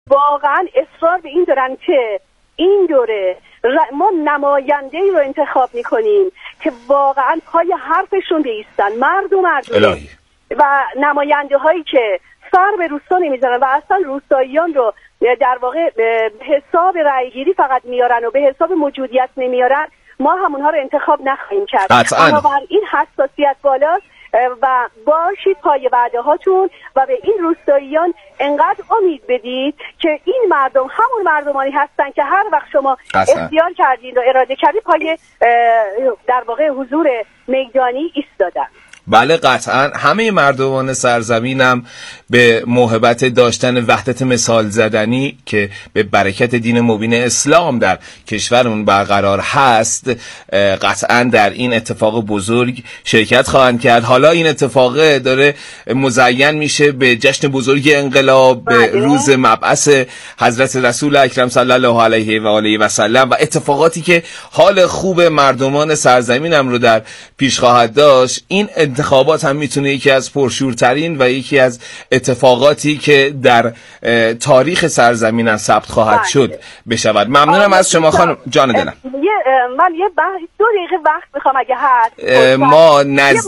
واقعا اصرار به این دارن که این دوره ما نماینده‌ای رو انتخاب میکنیم که واقعا پای حرفشون بیستن، مردم الهی. و نماینده هایی که سر به روستا نمیزنن و اصلا روستاییان رو در واقع به حساب رأیگیری فقط میارن و به حساب موجودیت نمیارن، ما همونها رو انتخاب نخواهیم کرد. بنابراین این حساسیت بالاست و باشید پای وعده هاتون و به این روستاییان انقدر امید بدید که این مردم همون مردمانی هستن که هر وقت شما اختیار کردین و اراده کردین پای در واقع حضور میدانی ایستادن. بله قطعا همه مردمان سرزمینم به موهبت داشتن وحدت مثال زدنی که به برکت دین مبین اسلام در کشورمون برقرار هست قطعا در این اتفاق بزرگ شرکت خواهند کرد. حالا این اتفاق داره مزین میشه به جشن بزرگ انقلاب، به روز مبعث حضرت رسول اکرم صلی الله علیه و آله و سلم و اتفاقاتی که حال خوب مردمان سرزمینم رو در پیش خواهد داشت. این انتخابات هم میتونه یکی از پرشورترین و یکی از اتفاقاتی که در تاریخ سرزمینم ثبت خواهد شد بشود. ممنونم از شما خانم جان دلم. من یه 2 دقیقه وقت میخوام اگه هست. ما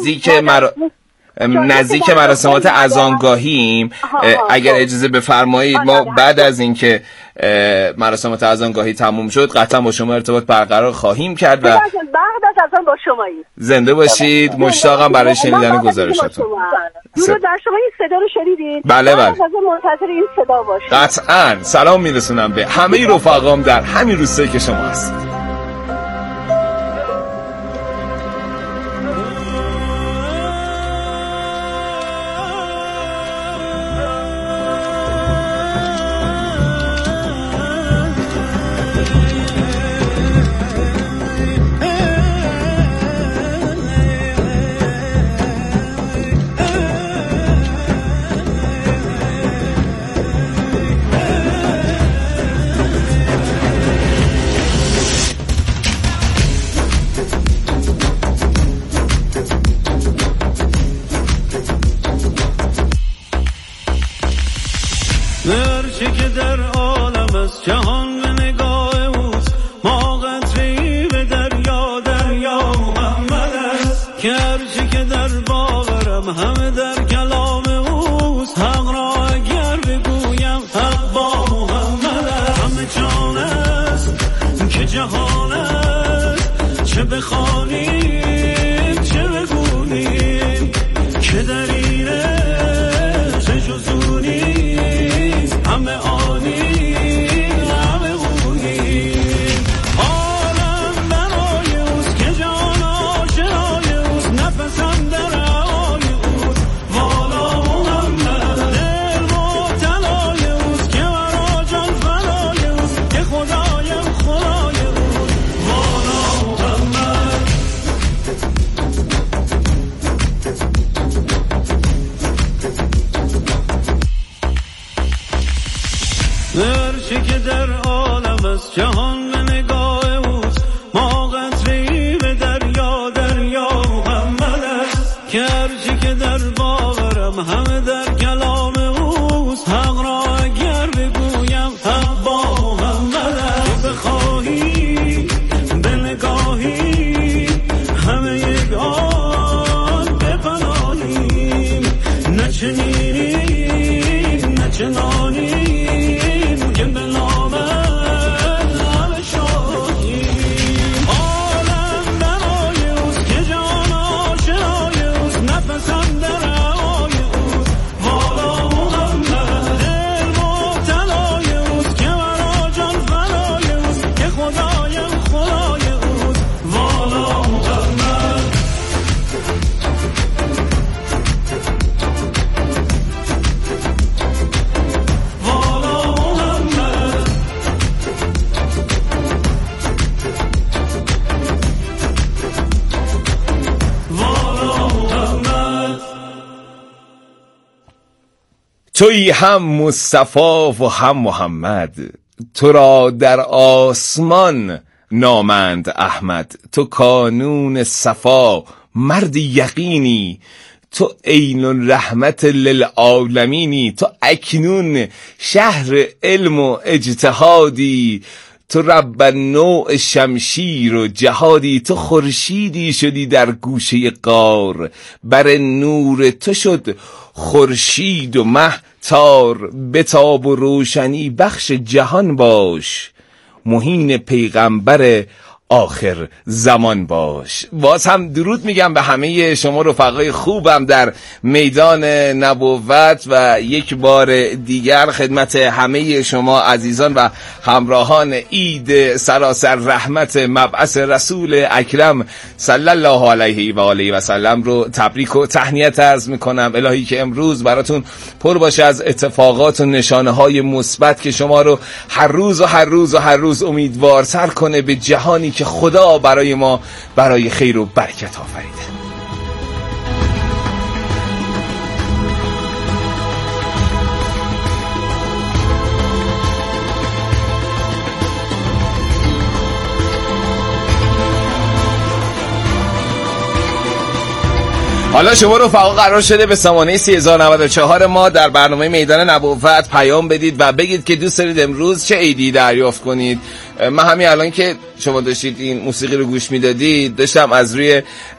نزدیک مراسمات اذانگاهیم. اگر اجازه بفرمایید ما بعد از اینکه مراسمات اذانگاهی تموم شد قطعا با شما ارتباط برقرار خواهیم کرد و بعد از اذان با شمایید. زنده باشید. مشتاقم برای شنیدن گزارشاتون. درود بر شما. این صدا رو شنیدید؟ بله. منتظر این صدا باشید. قطعا سلام میرسونم به همه رفقام در همین روستایی که شما هستید. تویی هم مصطفی و هم محمد، تو را در آسمان نامند احمد. تو کانون صفا مرد یقینی، تو عین الرحمت للعالمینی، تو اکنون شهر علم و اجتهادی، تو رب النوع شمشیر و جهادی، تو خورشیدی شدی در گوشه غار، بر نور تو شد خورشید و مه تار، بتاب و روشنی بخش جهان باش، مهین پیغمبر آخر زمان باش. باز هم درود میگم به همه شما رفقای خوبم در میدان نبوت و یک بار دیگر خدمت همه شما عزیزان و همراهان عید سراسر رحمت مبعث رسول اکرم صلی الله علیه و آله و سلم رو تبریک و تهنیت عرض میکنم. الهی که امروز براتون پر باشه از اتفاقات و نشانه های مثبت که شما رو هر روز امیدوارتر کنه به جهانی که خدا برای ما برای خیر و برکت آفریده. حالا شما رفقا قرار شده به سامانه 3094 ما در برنامه میدان نبوت پیام بدید و بگید که دوست دارید امروز چه عیدی دریافت کنید. من همین الان که شما داشتید این موسیقی رو گوش میدادید داشتم از روی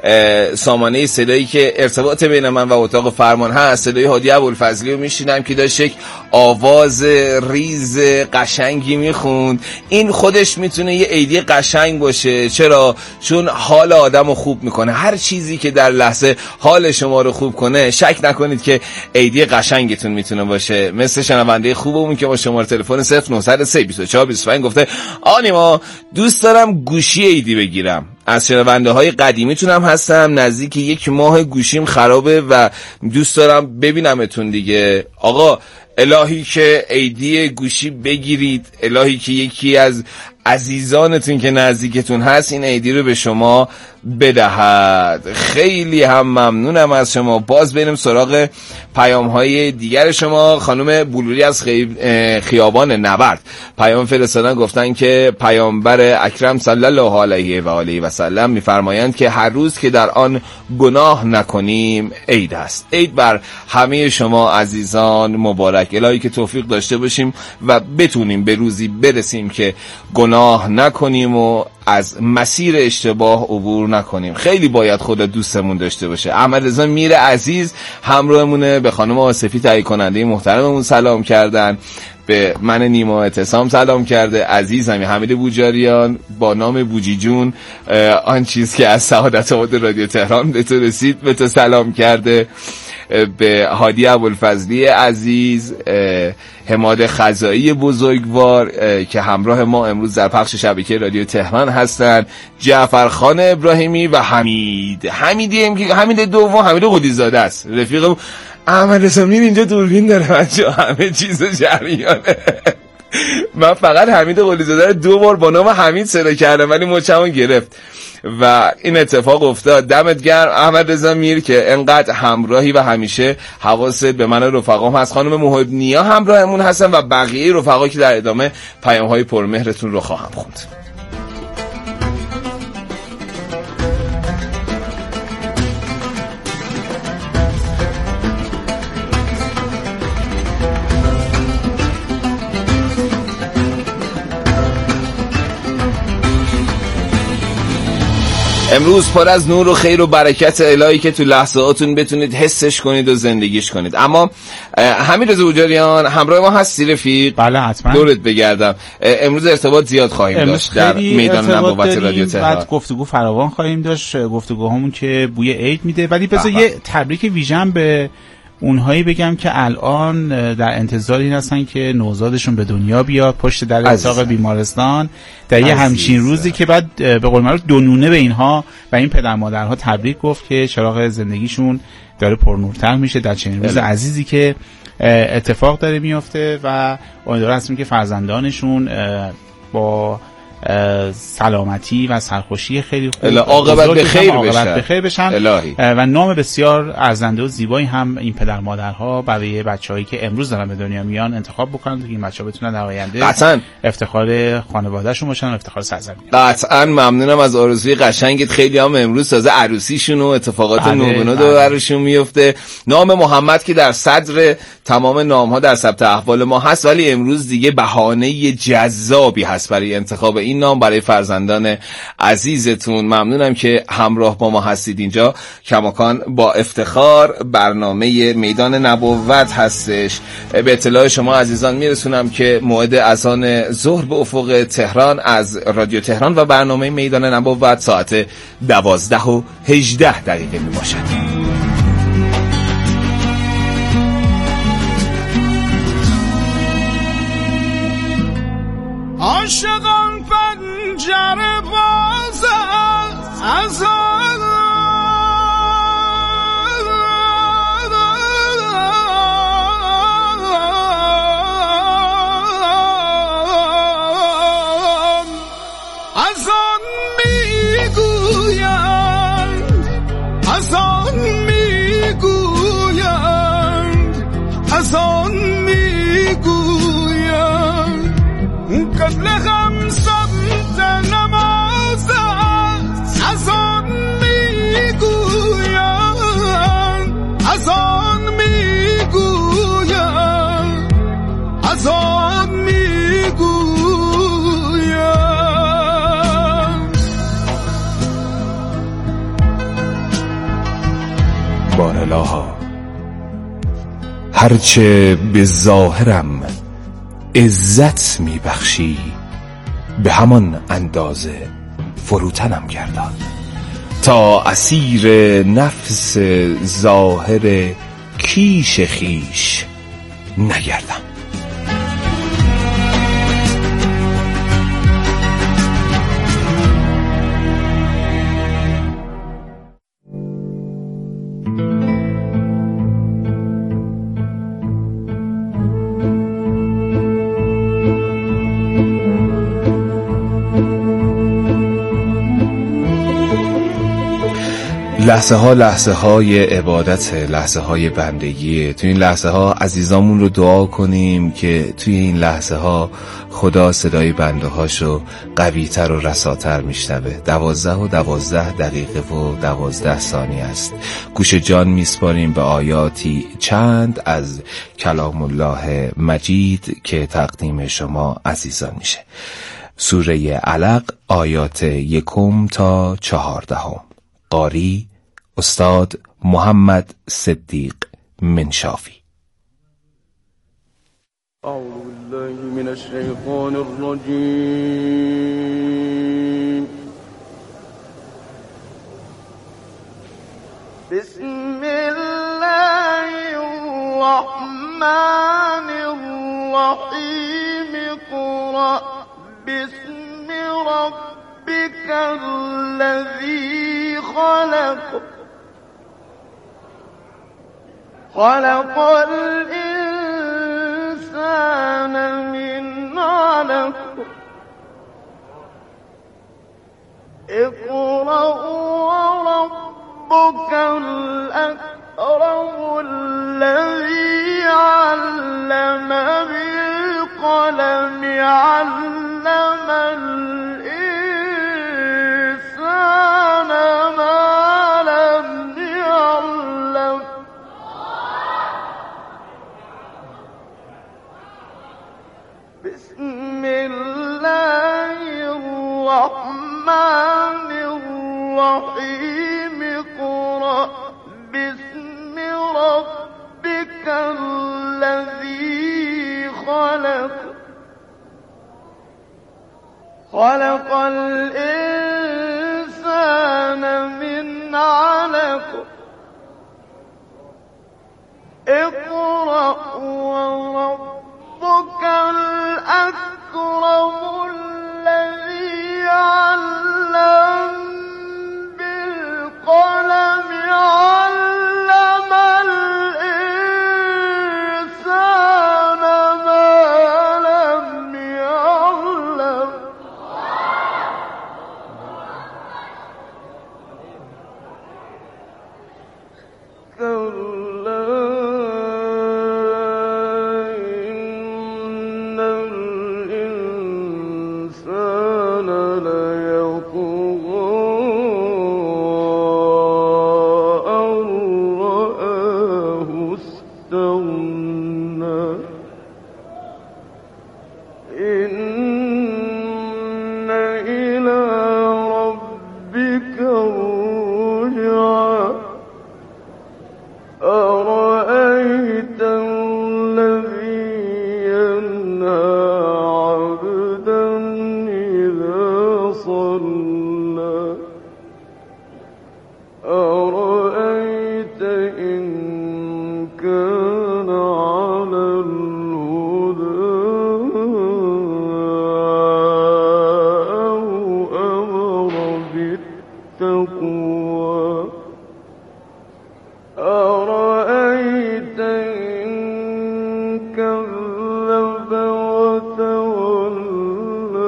سامانه صدایی که ارتباط بین من و اتاق فرمان هست، صدای هادی ابوالفضلی رو میشینم که داشت یک آواز ریز قشنگی میخوند. این خودش میتونه یه عیدی قشنگ باشه. چرا؟ چون حال آدم رو خوب میکنه. هر چیزی که در لحظه حال شما رو خوب کنه شک نکنید که عیدی قشنگتون میتونه باشه. مثل شنونده خوبمون که با شماره تلفن 09032425 گفته آنیما دوست دارم گوشی عیدی بگیرم. از شنونده های قدیمیتونم هستم، نزدیک 1 ماه گوشیم خرابه و دوست دارم ببینمتون دیگه. آقا الهی که عیدی گوشی بگیرید، الهی که یکی از عزیزانتون که نزدیکتون هست این عیدی رو به شما بدهد. خیلی هم ممنونم از شما. باز بریم سراغ پیام های دیگر شما. خانم بلوری از خیابان نبرد پیام فرستادن، گفتن که پیامبر اکرم صلی الله علیه و آله و سلم میفرمایند که هر روز که در آن گناه نکنیم عید است. عید بر همه شما عزیزان مبارک. الهی که توفیق داشته باشیم و بتونیم به روزی برسیم که گناه نکنیم و از مسیر اشتباه عبور نکنیم. خیلی باید خدا دوستمون داشته باشه. احمد رضا میر عزیز همراهمونه، به خانم آصفی تهیه کننده محترممون سلام کردن، به من نیما اعتصام سلام کرده، عزیزم حمید بوجاریان با نام بوجی جون آن چیز که از سعادت آباد رادیو تهران به تو رسید به تو سلام کرده، به هادی ابوالفضلی عزیز، حماد خزایی بزرگوار که همراه ما امروز در پخش شبکه رادیو تهران هستن، جعفرخان ابراهیمی و حمید دوم حمید قدیزاده است رفیقم. احمد رسامین اینجا دوربین داره بچه، همه چیز جریانه. من فقط حمید قدیزاده رو 2 بار با نام حمید صدا کردم ولی مچمون گرفت و این اتفاق افتاد. دمت گرم احمد رضا میر که انقدر همراهی و همیشه حواست به من و رفقام هست. خانم محب نیا همراهمون هستن و بقیه رفقا که در ادامه پیام‌های پرمهرتون رو خواهم خوند. امروز پر از نور و خیر و برکت الهی که تو لحظاتون بتونید حسش کنید و زندگیش کنید. اما حمیدرضا بوجاریان همراه ما هستی رفیق؟ بله حتما. دورت بگردم. امروز ارتباط زیاد خواهیم داشت در میدان نبوت رادیو تهران. بعد گفتگو فراوان خواهیم داشت، گفتگوهامون که بوی عید میده. ولی بذار یه تبریک ویژن به اونهایی بگم که الان در انتظار این هستن که نوزادشون به دنیا بیاد پشت در اتاق بیمارستان در یه همچین روزی که بعد به قول معروف دونونه به اینها و این پدر مادرها تبریک گفت که چراغ زندگیشون داره پرنورتر میشه در چنین روز عزیزی که اتفاق داره میفته و امیدوار هستیم که فرزندانشون با سلامتی و سرخوشی خیلی خوب، عاقبت بخیر بشن و نام بسیار ارزنده و زیبایی هم این پدر مادرها برای بچه‌هایی که امروز دارن به دنیا میان انتخاب بکنن که این بچه‌ها بتونن در آینده قطعاً افتخار خانواده‌شون باشن و افتخار سرزمین. قطعاً ممنونم از آرزوی قشنگت. خیلی هم امروز تازه عروسیشون و اتفاقات نوبنو براشون میفته. نام محمد که در صدر تمام نام‌ها در ثبت احوال ما هست، ولی امروز دیگه بهانه جذابی هست برای انتخاب این نام برای فرزندان عزیزتون. ممنونم که همراه با ما هستید. اینجا کماکان با افتخار برنامه میدان نبوت هستش. به اطلاع شما عزیزان میرسونم که موعد اذان ظهر به افق تهران از رادیو تهران و برنامه میدان نبوت ساعت 12:18 می باشد. عاشقان پنجره باز از قبل خمسم نماز از آن میگویم، از آن میگویم، از آن میگویم. بارالها هرچه به ظاهرم عزت میبخشی، به همان اندازه فروتنم گردان، تا اسیر نفس ظاهر کیش خیش نگردم. لحظه های عبادت، لحظه های بندگی. توی این لحظه ها عزیزامون رو دعا کنیم که توی این لحظه ها خدا صدای بنده هاشو قوی تر و رساتر میشنوه. 12:12 است. گوش جان میسپاریم به آیاتی چند از کلام الله مجید که تقدیم شما عزیزان میشه. سوره علق آیات 1 تا 14. قاری استاد محمد صدیق منشافی. اعوذ بالله من الشیطان الرجیم. بسم الله الرحمن الرحیم. اقرأ باسم ربك الذي خلق الإنسان من علق. اقرأ وربك الأكرم الذي علم بالقلم علم الإنسان ما لم يعلم. بسم الله الرحمن الرحيم. اقرأ باسم ربك الذي خلق الإنسان من علق. اقرأ وربك الأكرم الذي علم بالقلم علم الإنسان ما لم يعلم. إن إلى ربك الرجعى أرأيت الذي ينهى عبدا إذا صلى أرأيت إن كان على الهدى أو أمر بالتقوى أرأيت إن كذب وتولى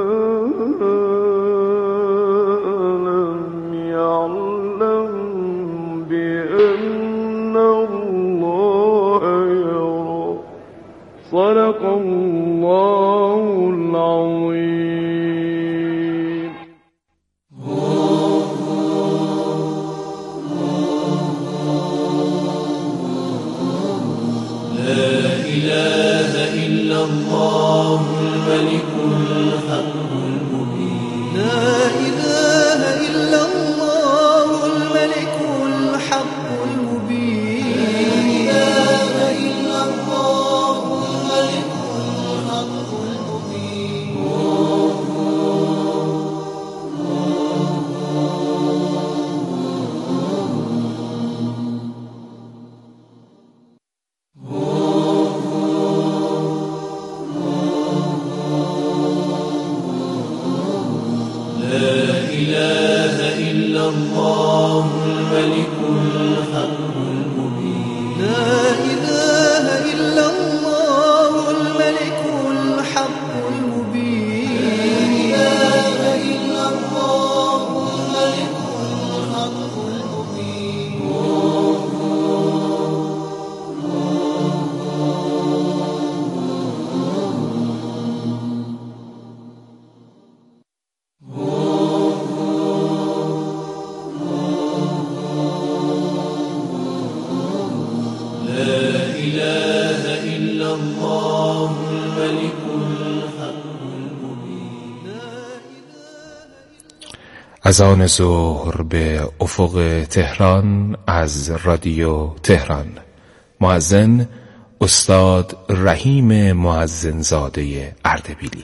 ألم يعلم بأن الله يرى صدق الله العظيم. لا إله إلا الله الملك الحق المبين لا إله إلا الله الملك الحق المبين لا إله إلا الله الملك الحق المبين لا إله إلا الله الملك الحق المبين اذان ظهر به افق تهران از رادیو تهران. مؤذن استاد رحیم مؤذنزاده اردبیلی.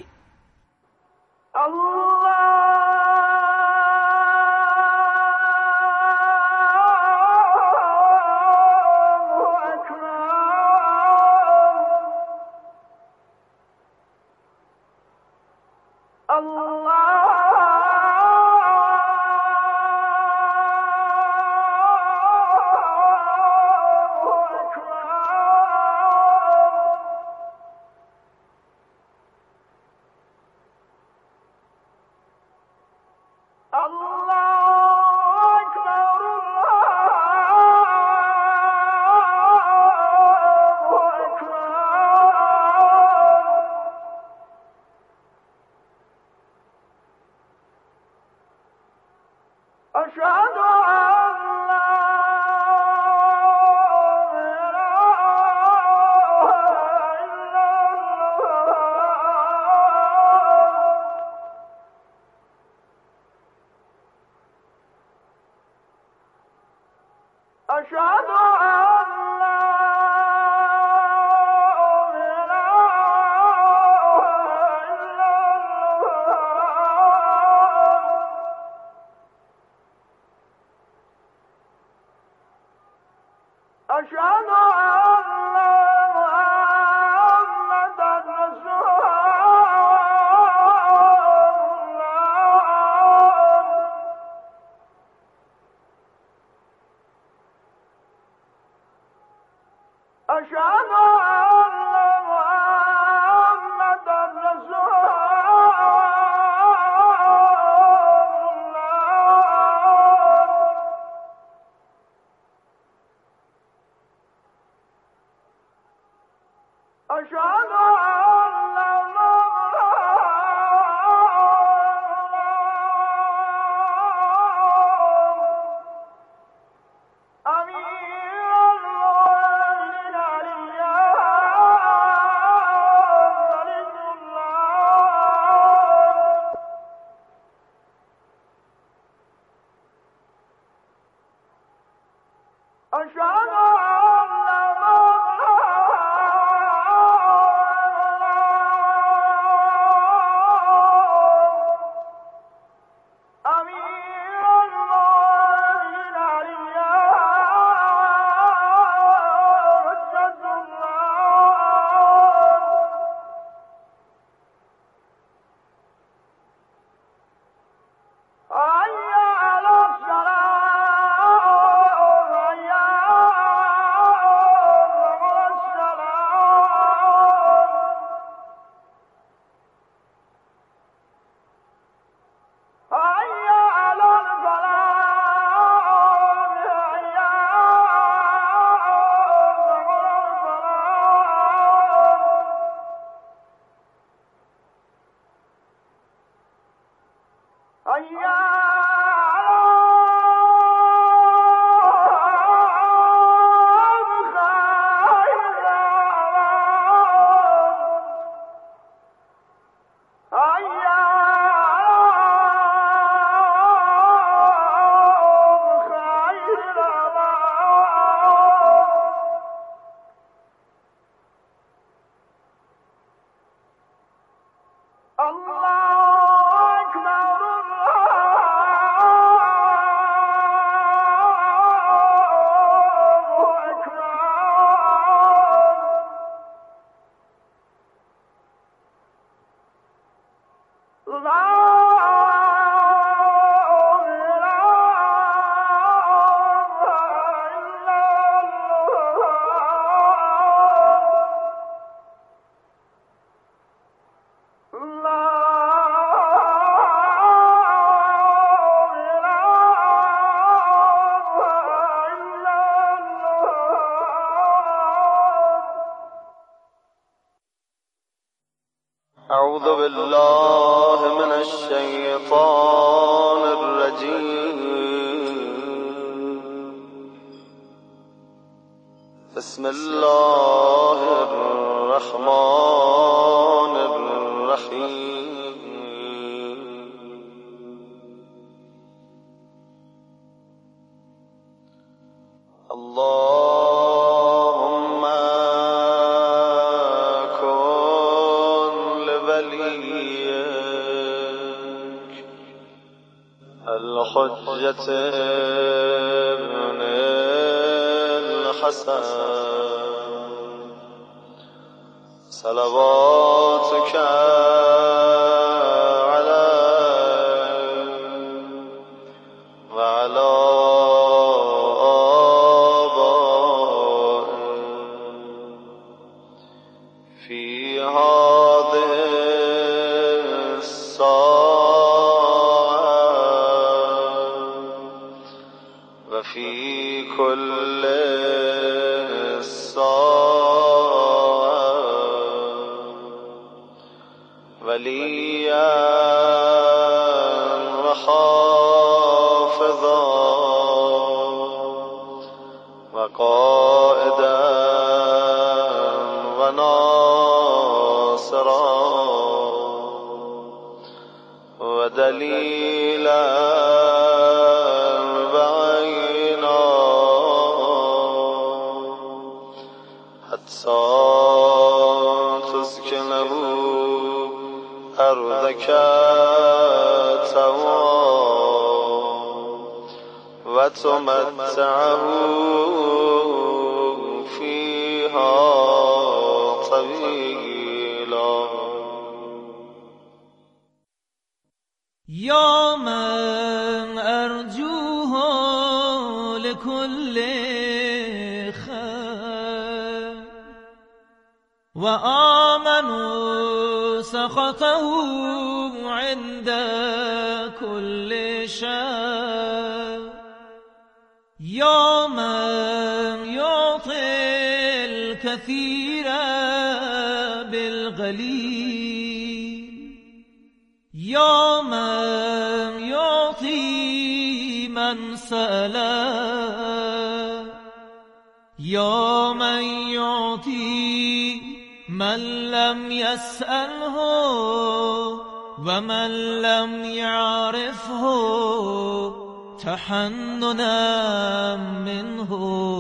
أعوذ بالله من الشيطان الرجيم. بسم الله الرحمن الرحيم. اللهم كن لوليك الحجة ابن الحسن صلواتك عليه وعلى آبائه في هذه الساعة وفي كل وليا وحافظا وقائدا وناصرا ودليلا بعينا حتى تسكنه أرضك طوعا وتمتعه فيها طويلا. يا من أرجوه لكل خير وآمنوا سخطه عند كل شر. يا من يعطي الكثير بالقليل. يا من يعطي من سأل. يا من يعطي من لم يسأله ومن لم يعرفه تحننا منه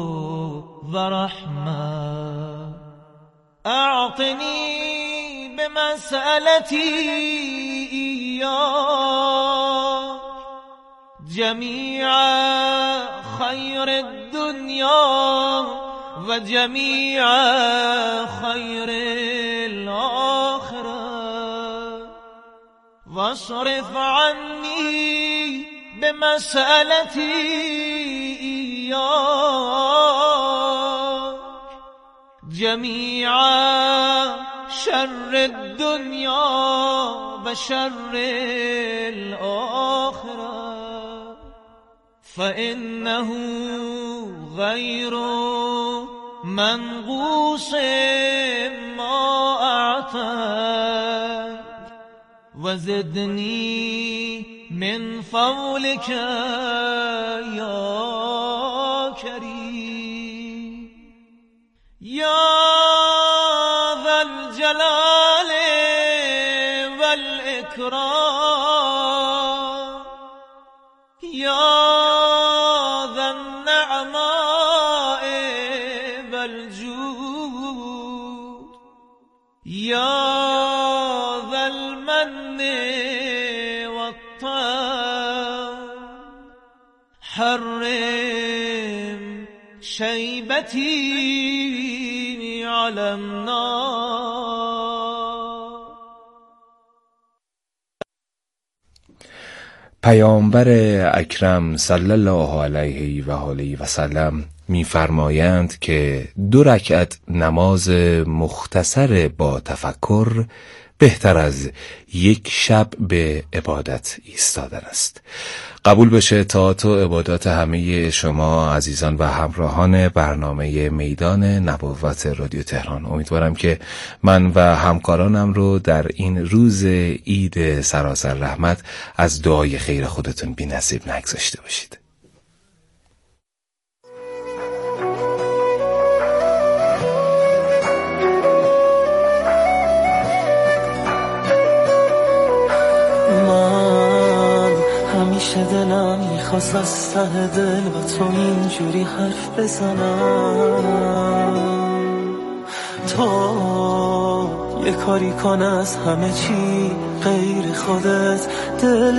ورحمة. أعطني بمسألتي إياك جميع خير الدنيا وجميع خير الآخرة واصرف عني بمسألتي إياك جميع شر الدنيا وشر الآخرة فإنه غير منغوص ما أعطاك وزدني من فضلك يا كريم يا ذا الجلال والإكرام يا ذا النعماء والجود يا ذا المن والطعم حرم شيبتي على النار. پیامبر اکرم صلی الله علیه و آله و سلم می‌فرمایند که 2 رکعت نماز مختصر با تفکر بهتر از 1 شب به عبادت ایستادن است. قبول بشه طاعت و عبادات همه شما عزیزان و همراهان برنامه میدان نبوت رادیو تهران. امیدوارم که من و همکارانم رو در این روز عید سراسر رحمت از دعای خیر خودتون بی نصیب نگذاشته باشید. همیشه دلم میخواست از ته دل با تو اینجوری حرف بزنم، تو یه کاری کن از همه چی غیر خودت دل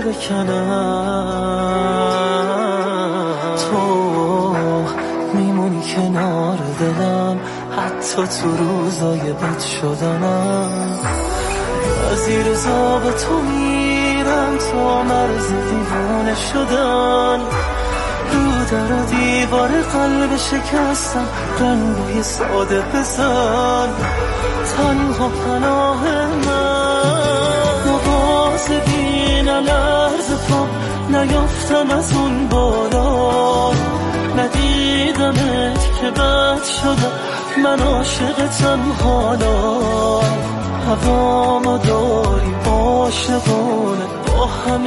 بکنم، تو میمونی کنار دلم حتی تو روزای بد شدنم، زیر زاغ تو میرم تا مرز دیوانه شدن، رو در دیوار قلب شکستم رنگای ساده بزن، تنها پناه من نواز بین لرز پا نیافتم از اون بالا، ندیدمت که بد شدم من عاشقتم حالا، هوامو داری عاشقانه با همه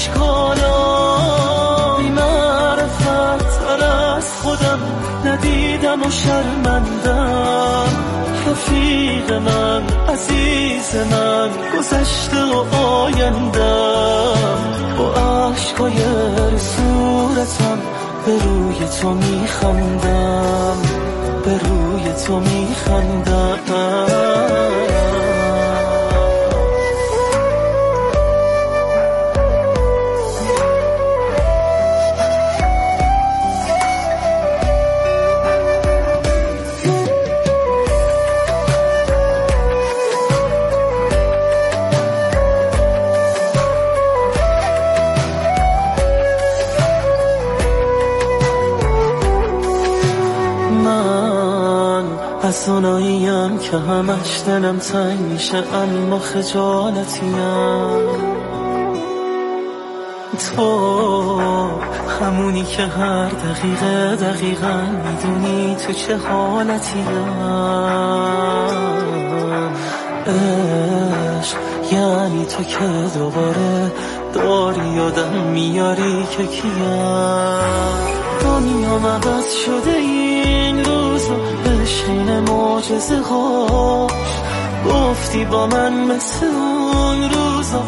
اشکالا، بی معرفت تر از خودم ندیدم و شرمندم، رفیق من عزیز من گذشته و آیندم، با عشقای صورتم به روی تو میخندم، به روی تو میخندم. از اوناییم که همش دلم تنگ میشه اما خجالتیم، تو همونی که هر دقیقه دقیقا میدونی تو چه حالتیم، عشق یعنی تو که دوباره داری یادم میاری که کیم، دنیام عوض شده این روزا بشین معجزه هاش، گفتی با من مثل اون روزا